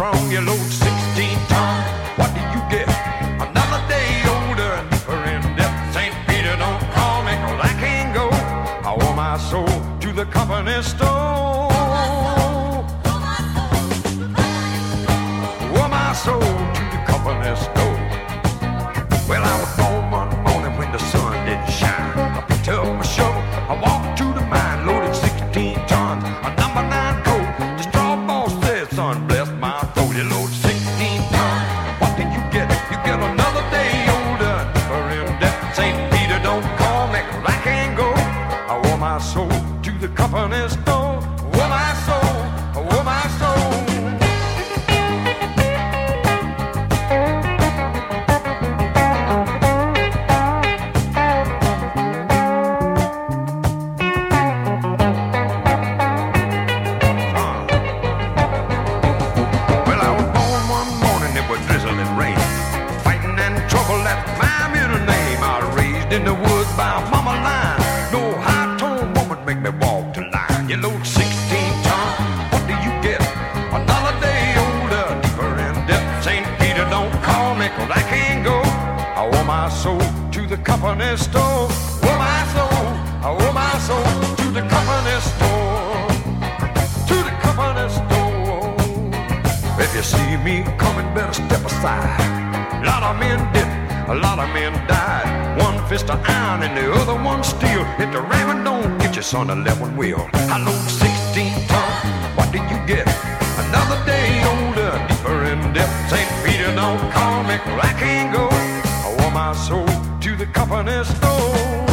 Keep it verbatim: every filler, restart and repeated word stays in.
strong, you load sixteen tons. What do you get? Another day older and deeper in debt. Saint Peter, don't call me, 'cause I can't go. I owe my soul to the company store. Owe my soul to the company store. Well, I was born one morning when the sun didn't shine. I picked up my shovel, I walked to the mine, loaded sixteen tons, a number nine coat. The straw boss said, son, bless my throat. You load sixteen tons. What did you get? You get another day older, deeper in debt. Saint Peter, don't call me, 'cause I can't go. I owe my soul to the company store. Owe my soul, owe my soul. In the woods by a mama line, no high-tone woman make me walk the line. You load sixteen tons, what do you get? Another day older, deeper in debt. Saint Peter, don't call me, 'cause I can't go. I owe my soul to the company store. Owe my soul, I owe my soul to the company store. To the company store. If you see me coming, better step aside. A lot of men did, a lot of men died. One fist of iron and the other one steel. If the ramming don't get you, son, the left one will. I load sixteen tons. What did you get? Another day older, deeper in debt. Saint Peter, don't call me, 'cause I can't go. I owe my soul to the company store.